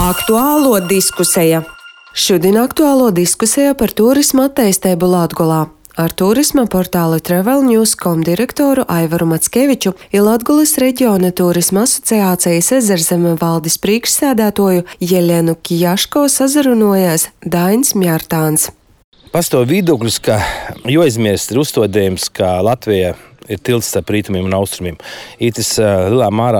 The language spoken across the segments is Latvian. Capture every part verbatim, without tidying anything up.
Aktuālo diskusija. Šodien aktuālo diskusija par turisma attīstību Latgolā. Ar turisma portāla Travel News dot com direktoru Aivaru Mackeviču un Latgolas reģiona turisma asociācijas Ezerzeme valdes priekšsēdētoju Jelenu Kijaško sazarunojās Dainis Mjārtāns. Pastāv viedoklis, ka jāaizmirst ir uzstādījums, ka Latvija ir tilts starp rietumiem un austrumiem. Tas lielā mērā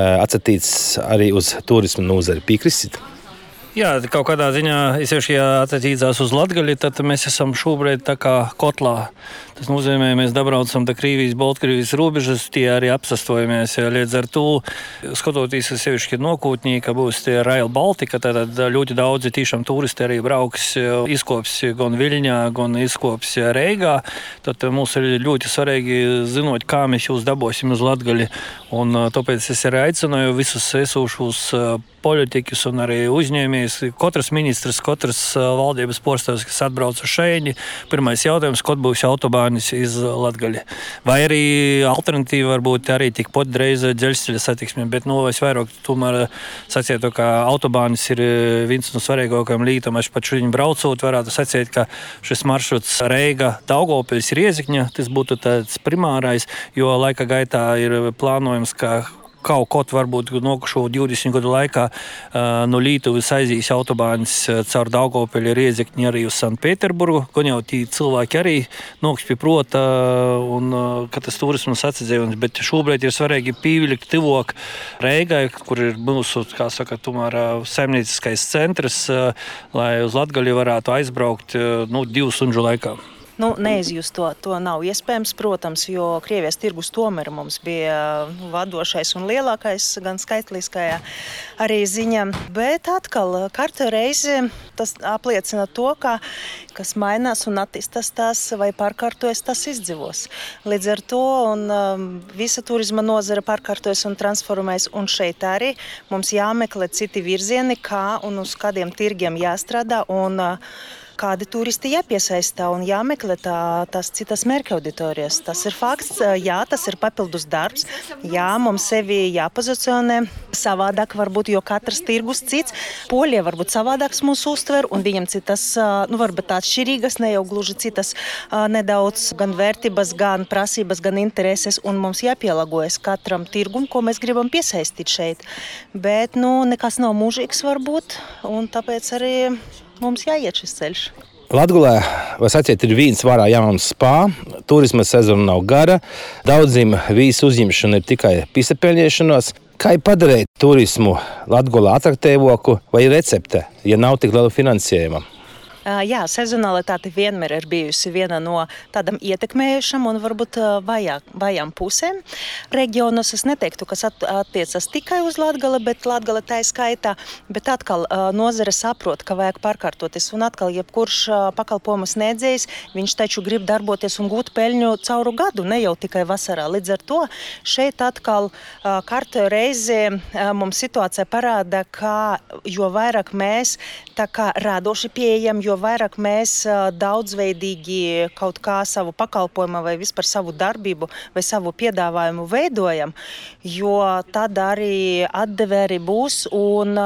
atsatīts arī uz turisma nozari. Piekrist? Jā, kaut kādā ziņā, ja attiecībās uz Latgali, tad mēs esam šobrīd tā kā kotlā. Tas nozīmē, mēs dabraucam da Krīvijas, Baltkrievijas robežas, tie arī apsastojamies. Līdz ar to, skatoties sevišķi nokūtņī, ka būs tie Rail Baltica, tad ļoti daudzi tiešām turisti arī brauks, izkops gan Viļņā, gan izkops Reigā. Tad mums ir ļoti svarīgi zinot, kā mēs jūs dabosim uz Latgali. Un tāpēc es arī aicināju visus esošos politiķus un arī uzņēmējus. Katrs ministrs, katrs valdības pārstāvis, kas atbrauc uz šeini, pirmais jautājums, kad būs autobānis iz Latgali. Vai arī alternatīva varbūt arī tikpat drīz dzelzceļa satiksme, bet nu, es vairāk tomēr sacītu, ka autobānis ir viens no svarīgākajām lietām. Es pat šodien braucot varētu sacīt, ka šis maršruts Reiga, Daugavpils, Riezikņa, tas būtu tāds primārais, jo laika gaitā ir plānojums, ka kaut kaut varbūt nokušo divdesmit gadu laikā uh, no Lietuvas aizīs autobānis caur Daugavpili, Riezikņu arī uz Sanktpēterburgu. Gan jau tī cilvēki arī noks pie prota un uh, ka tas turismas atsidzējums, bet šobrīd ir svarīgi pīviļkt tivok Reigai, kur ir mūsu, kā saka, tomēr saimnieciskais centrs, uh, lai uz Latgali varētu aizbraukt uh, nu, divu stundu laikā. Nu, neizjust to, to nav iespējams, protams, jo Krievijas tirgus tomēr mums bija nu, vadošais un lielākais, gan skaitliskajā arī ziņā. Bet atkal, katru reizi tas apliecina to, ka kas mainās un attīstās tas vai pārkārtojas, tas izdzīvos. Līdz ar to un, um, visa turisma nozara pārkārtojas un transformējas, un šeit arī mums jāmeklē citi virzieni, kā un uz kādiem tirgiem jāstrādā un uh, kādi turisti jāpiesaistā un jāmeklē tā, tās citas mērķa auditorijas. Tas ir fakts, jā, tas ir papildus darbs, jā, mums sevi jāpozicionē savādāk varbūt, jo katrs tirgus cits. Poļie varbūt savādāks mūsu uztver un viņam citas, nu varbūt atšķirīgas, ne jau gluži citas nedaudz gan vērtības, gan prasības, gan intereses, un mums jāpielāgojas katram tirgum, ko mēs gribam piesaistīt šeit. Bet, nu, nekas nav mūžīgs varbūt, un tāpēc arī mums jāiet šis ceļš. Latgolā, var sacīt, ir viens vārā jauns spā, turisma sezona nav gara, daudziem vīzu uzņemšana ir tikai piesapelņiešanos. Kā padarīt turismu Latgolā atraktīvāku vai recepte, ja nav tik liela finansējuma? Jā, sezonalitāte vienmēr ir bijusi viena no tādām ietekmējušām un varbūt vajā, vajām pusēm. Reģionos es neteiktu, kas attiecas tikai uz Latgali, bet Latgale tā skaitā. Bet atkal nozare saprot, ka vajag pārkārtoties. Un atkal jebkurš pakalpojumu sniedzējs, viņš taču grib darboties un gūt peļņu cauru gadu, ne jau tikai vasarā. Līdz ar to šeit atkal kārtējo reizi mums situācija parāda, ka jo vairāk mēs tā kā radoši pieejam, jo vairāk mēs daudzveidīgi kaut kā savu pakalpojumu vai vispār savu darbību vai savu piedāvājumu veidojam, jo tad arī atdeve arī būs un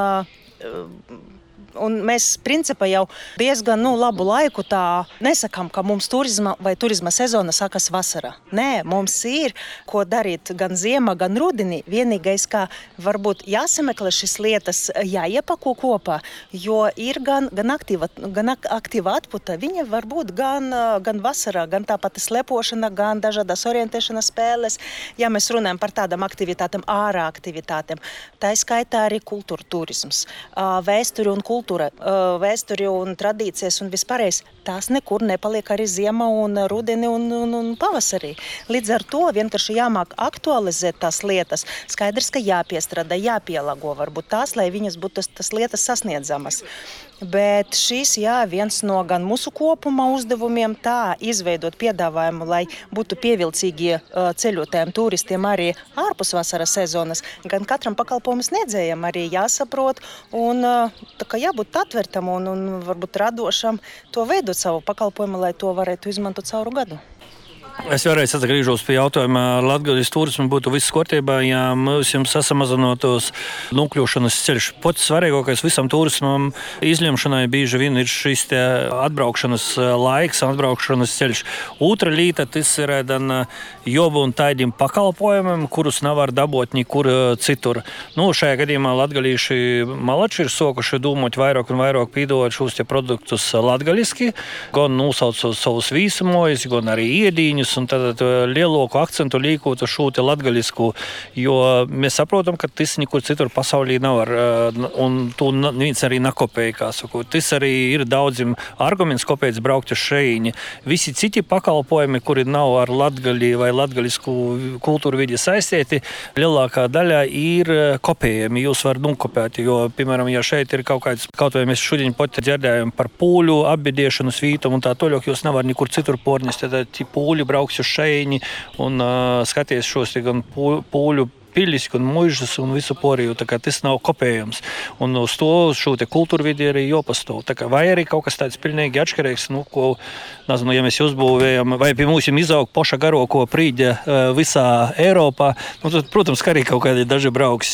Un mēs, principā, jau diezgan nu, labu laiku tā nesakām, ka mums turisma vai turisma sezona sākas vasarā. Nē, mums ir ko darīt gan ziemā, gan rudenī. Vienīgais, kā varbūt jāsameklē šīs lietas, jāiepako kopā, jo ir gan, gan, aktīva, gan aktīva atputa. Viņa var būt gan, gan vasarā, gan tā pati slepošana, gan dažādas orientēšanas spēles. Ja mēs runājam par tādām aktivitātēm, ārā aktivitātēm, tā skaitā arī kultūra turisms, vēsturi un kultūra. Kultūra, vēsturi un tradīcijas un vispārējais, tās nekur nepaliek arī ziemā un rudeni un, un, un pavasarī. Līdz ar to vienkārši jāmāk aktualizēt tās lietas. Skaidrs, ka jāpiestrādā, jāpielāgo varbūt tās, lai viņas būtu tas, tas lietas sasniedzamas. Bet šīs, jā, viens no gan mūsu kopuma uzdevumiem tā izveidot piedāvājumu, lai būtu pievilcīgi ceļotājiem, turistiem arī ārpus vasaras sezonas. Gan katram pakalpojumu sniedzējam arī jāsaprot un tā kā jābūt atvērtam un, un varbūt radošam to veidot savu pakalpojumu, lai to varētu izmantot cauru gadu. Es vēlreiz atgriežos pie jautājuma, ar Latgales turismu būtu viss kārtībā, ja mēs jums sasamazinātos nokļūšanas ceļš. Pats svarīgākais visam turismam izņemšanai bieži vien ir šis te atbraukšanas laiks, atbraukšanas ceļš. Otra lieta, tas ir jābūt tādiem pakalpojumiem, kurus nevar dabūt nekur citur. Nu, šajā gadījumā latgalīši malači ir sokuši domāt vairāk un vairāk pīdot šos te produktus latgaliski, gan nosaucot savus vīsumojas, gan arī iedīņus, un tad lielāku akcentu liekot uz šo te latgalisku, jo mēs saprotam, ka tas nekur citur pasaulī nevar, un to neviens arī nakopēja, kā sakot. Tas arī ir daudzim arguments, kāpēc braukt uz šejiņi. Visi citi pakalpojumi, kuri nav ar latgali vai latgalisku kultūru vidi saistīti, lielākā daļa ir kopējami, jūs var nokopēt, jo, piemēram, ja šeit ir kaut kāds, kaut vai mēs šodien pat dzirdējam par pūļu apbidiešanu svītam un tā toļok, jūs nevar nekur citur pornist, tad pūļi brauks uz šejiņi un uh, skaties šos gan pūļu piļis, un muižas un visu poriju, tā kā tas nav kopējums. Un uz to šo te kultūru vidi arī jāpastāv. Tā kā vai arī kaut kas tāds pilnīgi atšķirīgs, nu, ko, nezinu, ja mēs uzbūvējam, vai pie mums izaug poša garoko prīģa visā Eiropā, nu, tad, protams, ka arī kaut kādi daži brauks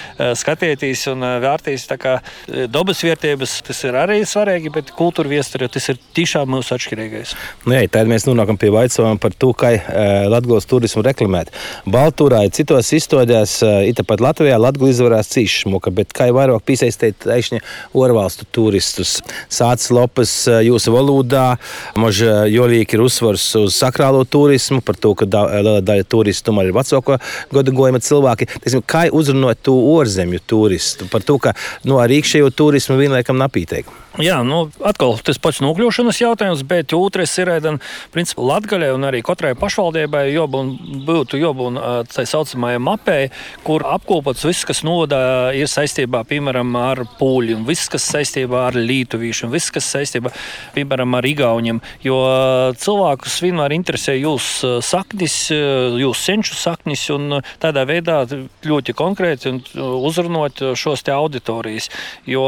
skatētīs un vērtīs, tā kā dabas vērtības, tas ir arī svarīgi, bet kultūra viestura, tas ir tiešām mūsu atšķirīgais. Nu, jā, tad mēs nonākam pie vaicojuma par to, kā Latgales turismu reklamēt. Baltūrā ir citos izstāstījumos, Itapat Latvijā Latgale izvarās cīši šmuka, bet kā vairāk piesaistīt aišņi orvalstu turistus. Sācis lopas jūsu valodā, možda jolīgi ir uzsvars uz sakrālo turismu, par to, ka liela daļa turistu tomēr ir vecāko gadagojuma cilvēki. Tiesim, kā uzrunāt to orzemju turistu, par to, ka nu, ar iekšējo turismu vienlaikam napīteik. Jā, nu, atkal tas pats nokļūšanas jautājums, bet otrais ir, principā, Latgalē un arī katrai pašvaldībai jobun, būtu jobun tā saucamajai mapei, kur apkopots viss, kas novadā ir saistībā, piemēram, ar pūļiem, viss, kas saistībā ar lītuvīšiem, viss, kas saistībā, piemēram, ar igauņiem, jo cilvēkus vienmēr interesē jūs saknis, jūs senču saknis, un tādā veidā ļoti konkrēti uzrunot šos te auditorijas, jo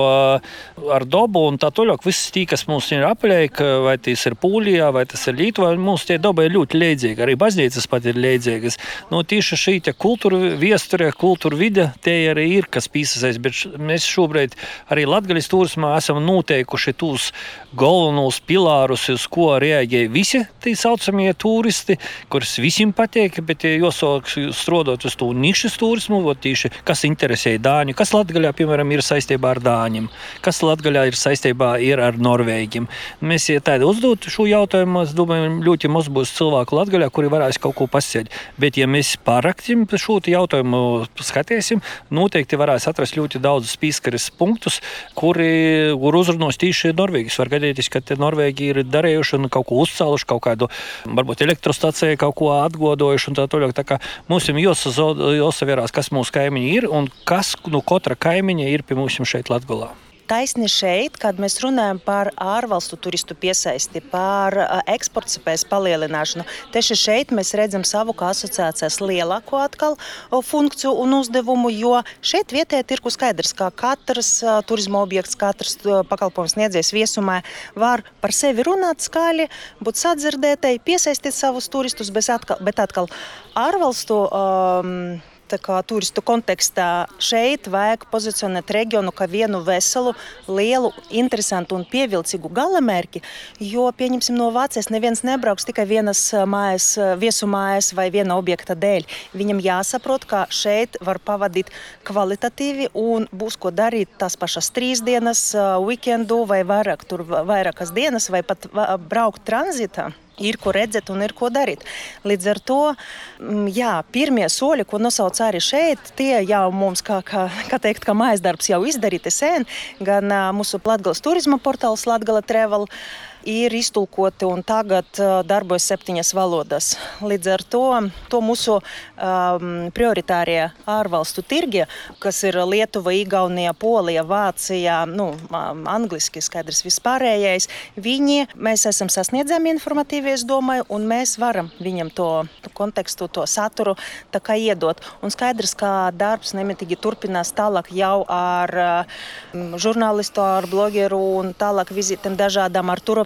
ar dobu un tā toļāk viss tī, kas mums ir apaļēk, vai tas ir Pūlijā, vai tas ir Lītuvā, mums tie doba ir ļoti leidzīga, arī baznīcas pat ir leidzīgas. Nu, tieši šī te kultūra viesture, kultūra vide, tie arī ir, kas pīsasais, bet mēs šobrīd arī Latgales turismā esam noteikuši tūs galvenos pilārus, uz ko reaģēja visi tī saucamie turisti, kuras visiem patīk, bet jāsāk strodot uz to nišas turismu, tīši, kas interesēja Dāņu, kas Latgaļā, piemēram, ir saistībā ar Dāņiem, kas Latgaļā ir saistībā ir ar Norvēģiem. Mēs, ja tādi uzdot šo jautājumu, es domāju, ļoti maz būs cilvēku Latgaļā, kuri varēs kaut ko pasēļ. Bet, ja mēs paraktim šo jautājumu skatiesim, noteikti varēs atrast ļoti daudz pīskaris punktus, kuri, kur uzrunos tīši Norvēģis. Var gadīties, ka Norvēģi ir darējuši un kaut ko uzcēluši, kaut kādu, varbūt elektrostaciju, kaut ko atgodojuši un tā toļāk. Tā kā mums ir jāsavērās, kas mūsu kaimiņi ir un kas no katra kaimiņa ir pie mums šeit Latgalā. Taisni šeit, kad mēs runājam par ārvalstu turistu piesaisti, par eksporta spējas palielināšanu. Tieši šeit mēs redzam savu kā asociācijas lielāko atkal funkciju un uzdevumu, jo šeit vietējā tirku skaidrs, ka katrs turisma objekts, katrs pakalpojums sniedzējs viesumā var par sevi runāt skaļi, būt sadzirdētai, piesaistīt savus turistus, bet atkal, bet atkal ārvalstu um, Tā kā turistu kontekstā šeit vajag pozicionēt reģionu kā vienu veselu, lielu, interesantu un pievilcīgu galamērķi, jo, pieņemsim, no Vācijas neviens nebrauks tikai vienas mājas, viesu mājas vai viena objekta dēļ. Viņam jāsaprot, ka šeit var pavadīt kvalitatīvi un būs ko darīt tās pašas trīs dienas, weekendu vai vairāk, tur vairākas dienas vai pat braukt tranzitā. Ir ko redzēt un ir ko darīt. Līdz ar to, jā, pirmie soļi, ko nosauc arī šeit, tie jau mums, kā, kā, kā teikt, kā mājas darbs jau izdarīti sen, gan uh, mūsu Latgales turisma portāls Latgale Travel ir iztulkoti un tagad uh, darbojas septiņas valodas. Līdz ar to, to mūsu um, prioritārie ārvalstu tirgi, kas ir Lietuva, Igaunija, Polija, Vācija, nu, um, angliski skaidrs vispārējais, viņi, mēs esam sasniedzami informatīvi, es domāju, un mēs varam viņam to, to kontekstu, to saturu tā kā iedot. Un skaidrs, ka darbs nemitīgi turpinās tālāk jau ar um, žurnālistu, ar blogeru un tālāk vizītēm dažādām ar turoperatoriem,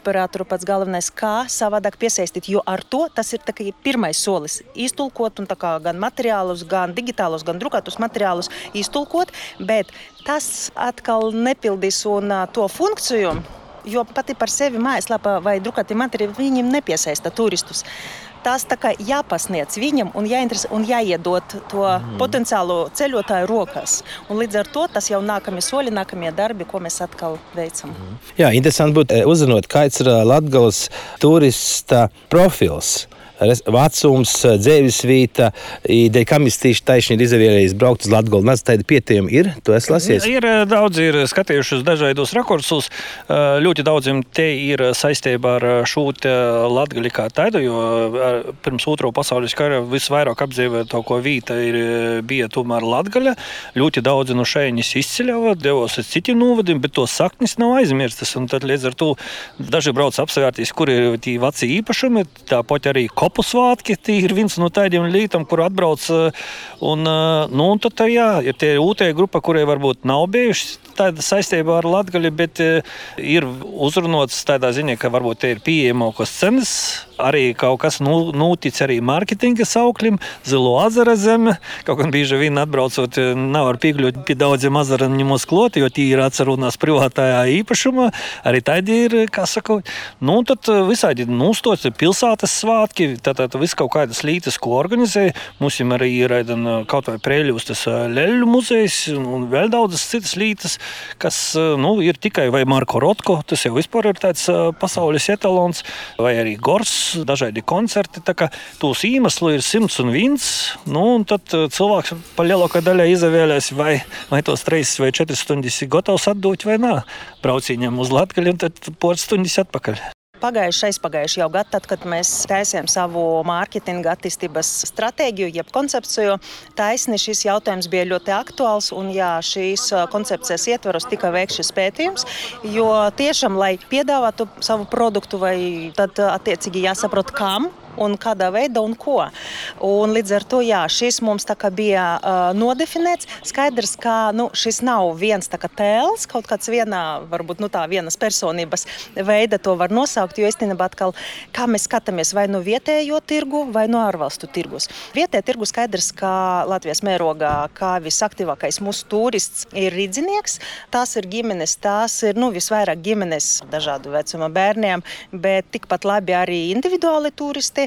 operatoru pats galvenais, kā savādāk piesaistīt, jo ar to tas ir tā kā pirmais solis – iztulkot un tā kā gan materiālus, gan digitālus, gan drukātus materiālus iztulkot, bet tas atkal nepildīs un to funkciju, jo pati par sevi mājaslapa vai drukāti materiāli viņiem nepiesaista turistus. Tas tā kā jāpasniedz viņam un, un jāiedot to mm. potenciālo ceļotāju rokās. Un līdz ar to tas jau nākamie soļi, nākamie darbi, ko mēs atkal veicam. Mm. Jā, interesanti būtu uzzināt, kāds ir Latgales turista profils. Vecums, dzīvesvieta, dēļ kam es tieši taisni ir izvēlējies braukt uz Latgali. Nāc, tādi pietiekami ir? Tu esi lasies? Ir daudzi ir skatījušies dažādos rakursus. Ļoti daudziem te ir saistībā ar šūt Latgali kā tādu, jo pirms otro pasaules kara visvairāk apdzīvotāko vīta ir, bija tomēr Latgaļa. Ļoti daudzi no šejienes izceļava, devos uz citiem novadiem, bet to saknis nav aizmirstas. Un tad līdz ar to daži brauc apsvērtīs, kur ir tī veci īpašumi, tāpat arī kopu svātki, tī ir viens no tādiem lītam, kur atbrauc. Un, nu, un tad jā, ir tie ūtēja grupa, kurai varbūt nav bijuši tāda saistībā ar Latgali, bet ir uzrunots tādā ziņā, ka varbūt te ir pieejamākos cenas, arī kaut kas nu, notic arī marketinga sauklim, Zilo azara zeme, kaut gan bieži vien atbraucot nav ar piekļūt pie daudziem azaram ņemos kloti, jo tī ir atcerunās privātajā īpašumā, arī tādi ir, kā saka, nu, tad visādi nūstots pilsētas svātki, tātad viss kaut kādas lītas, ko organizē, mums arī ir kaut vai Preļūs tas Leļu muzejs un vēl daudzas citas lītas, kas, nu, ir tikai vai Marko Rotko, tas jau vispār ir tāds pasaules etalons, vai arī Gors, dažādi koncerti, tā kā tūs īmeslu ir simts un viens, nu, un tad cilvēks pa lielākā daļā izvēlēs, vai, vai tos trīs vai četras stundas ir gatavs atdot vai nā. Braucīņam uz Latgali un tad port stundas atpakaļ. Pagājuši, aizpagājuši jau gadu, tad, kad mēs taisījām savu mārketinga attīstības stratēģiju, jeb koncepciju, taisni šis jautājums bija ļoti aktuāls, un jā, šīs koncepcijas ietvaros tika veikts šis pētījums, jo tiešām, lai piedāvātu savu produktu, vai tad attiecīgi jāsaprot, kam un kādā veidā un ko. Un līdz ar to, jā, šis mums tā kā bija uh, nodefinēts. Skaidrs, ka nu, šis nav viens tā kā tēls, kaut kāds vienā, varbūt nu, tā vienas personības veida to var nosaukt, jo īstenībā atkal, kā mēs skatāmies vai no vietējo tirgu, vai no ārvalstu tirgus. Vietējā tirgu skaidrs, ka Latvijas mērogā, kā visaktīvākais mūsu turists ir rīdzinieks. Tās ir ģimenes, tās ir nu, visvairāk ģimenes dažādu vecuma bērniem, bet tikpat labi arī individuāli turisti.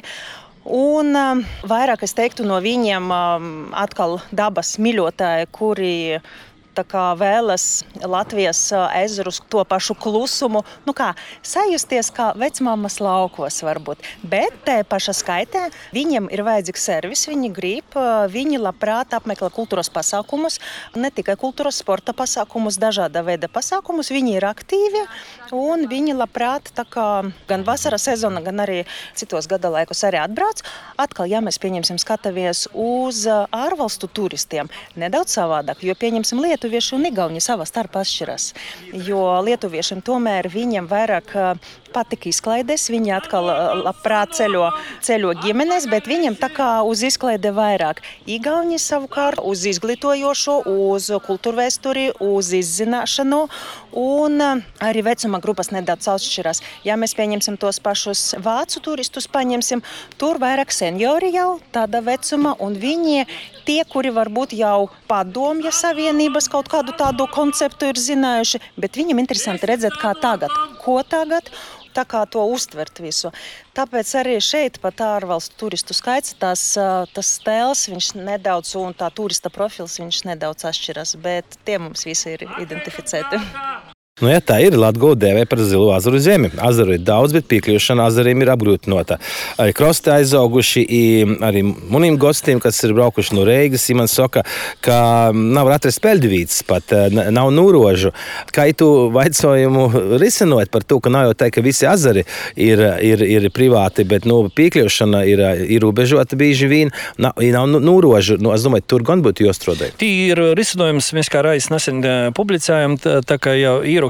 Un um, vairāk es teiktu no viņiem um, atkal dabas mīļotāji, kuri tā kā vēlas Latvijas ezerus, to pašu klusumu, nu kā, sajusties kā vecmāmas laukos varbūt. Bet te paša skaitē viņiem ir vajadzīgs servis, viņi grib, viņi labprāt apmeklē kultūras pasākumus, ne tikai kultūras sporta pasākumus, dažāda veida pasākumus, viņi ir aktīvi un viņi labprāt tā kā gan vasara sezona, gan arī citos gada laikos arī atbrauc. Atkal, ja mēs pieņemsim skatavies uz ārvalstu turistiem, nedaudz savādāk, jo pieņemsim lietu, lietuvieši un igauņi savā starpā atšķiras, jo lietuviešiem tomēr viņiem vairāk patika izklaides, viņi atkal labprāt ceļo, ceļo ģimenes, bet viņiem tā kā uz izklaide vairāk. Igauņi savukārt uz izglītojošo, uz kultūrvēsturi, uz izzināšanu un arī vecuma grupas nedaudz atšķiras. Ja mēs pieņemsim tos pašus vācu turistus, paņemsim, tur vairāk seniori jau tāda vecuma un viņi tie, kuri varbūt jau padomja savienības kaut kādu tādu konceptu ir zinājuši, bet viņam interesanti redzēt, kā tagad, ko tagad, tā kā to uztvert visu. Tāpēc arī šeit pat ārvalstu turistu skaits, tas, tas stēls, viņš nedaudz, un tā turista profils, viņš nedaudz atšķiras, bet tie mums visi ir identificēti. Nu, ja tā ir, Latgala dēvē par Zilo azaru zemi. Azaru ir daudz, bet piekļūšana azariem ir apgrūtinota. Arī krosti aizauguši, arī muniem gostiem, kas ir braukuši no Reigas, man saka, ka nav atrast peļģvītas pat, nav nūrožu. Kā tu vaicojumu risinot par to, ka nav jau tā, ka visi azari ir, ir, ir privāti, bet nu, piekļūšana ir ierobežota bieži vien, nav, nav nūrožu. Nu, es domāju, tur gan būtu jāstrādā. Tī ir risinājums, mēs kā Raisa nesen publicējam, tā, tā kā jau ir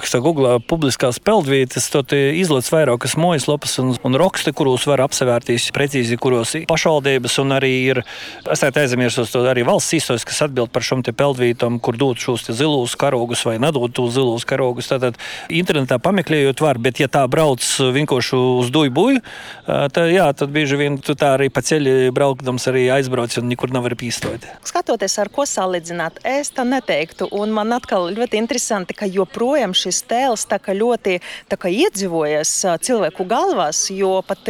ieraksta Google publiskās peldvītes, tad izlaiž vairākas mājaslapas un, un raksti, kuros var apsevērtīs precīzi, kuros pašvaldības un arī ir, es tā aizmirsos, to arī valsts īstos, kas atbild par šom te peldvītam, kur dot šos te zilūs karogus vai nedot tos zilūs karogus. Tātad internetā pameklējot var, bet ja tā brauc vienkārši uz duju-buju, tad jā, tad bieži vien tu tā arī pa ceļi braukdams arī aizbrauc un nekur nevar pīstot. Skatoties, ar ko salīdzināt, es tā neteiktu. Un man atkal ļoti interesanti, ka joprojām šis tēls tā kā ļoti tā kā iedzīvojas cilvēku galvās, jo pat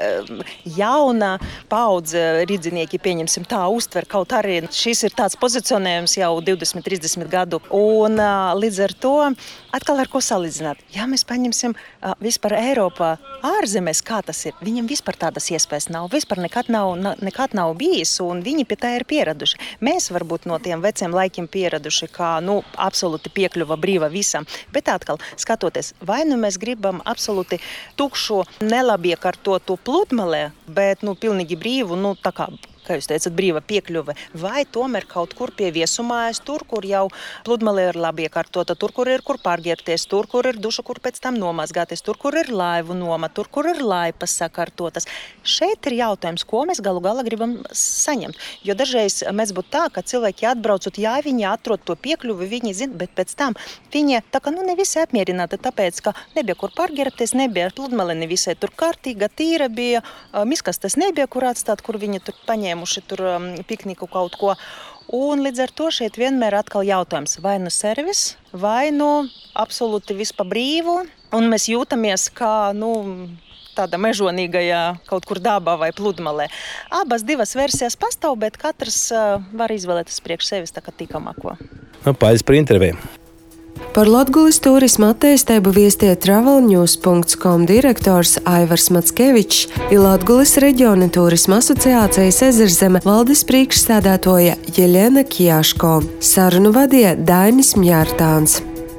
jauna paudze rīdzinieki, pieņemsim, tā uztver, kaut arī šis ir tāds pozicionējums jau divdesmit trīsdesmit gadu. Un līdz ar to atkal ar ko salīdzināt. Ja mēs paņemsim vispār Eiropā ārzemēs, kā tas ir, viņam vispār tādas iespējas nav, vispār nekad nav, nekad nav bijis, un viņi pie tā ir pieraduši. Mēs varbūt no tiem veciem laikiem pieraduši, kā, nu, absolūti piekļuva brīva visam, bet atkal, skatoties, vai nu mēs gribam absolūti tukšu, nelabiekārtotu pludmalē, bet, nu, pilnīgi brīvu, nu, tā kā, kā jūs teicat, brīva piekļuve, vai tomēr kaut kur pie viesumājas, tur, kur jau pludmale ir labi iekārtota, tur, kur ir kur pārģērbties, tur, kur ir duša, kur pēc tam nomazgāties, tur, kur ir laivu noma, tur, kur ir laipas sakārtotas. Šeit ir jautājums, ko mēs galu galā gribam saņemt. Jo dažreiz mēs būtu tā, ka cilvēki atbraucot, jā, viņi atrod to piekļuvi, viņi zina, bet pēc tam viņi tā kā, nu, ne visi apmierināti, tāpēc, ka nebija kur pārģērbties, nebija pludmale, ne visai tur kārtīga, tīra bija, miskastes nebija, kur atstāt, kur viņi tur paņēma tur pikniku kaut ko. Un līdz ar to šeit vienmēr atkal jautājums, vai nu servis, vai nu absolūti viss pa brīvu, un mēs jūtamies kā, nu, tāda mežonīgajā kaut kur dabā vai pludmalē. Abas divas versijas pastāv, bet katrs var izvēlēties priekš sevis tā kā tikamāko. Nu, paldies par interviju. Par Latgulis turisma attīstību viestie travel news dot com direktors Aivars Mackevičs ir Latgulis reģiona turisma asociācijas Ezerzeme valdes priekšsēdētoja Jeļena Kjaško. Sarunu vadīja Dainis Mjārtāns.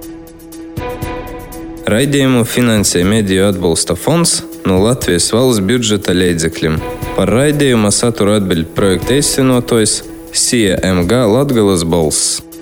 Raidījumu finansē Mediju atbalsta fonds no Latvijas valsts budžeta līdzekļiem. Par raidījuma saturu atbild projekta īstenotājs S I A M G Latgulis balss.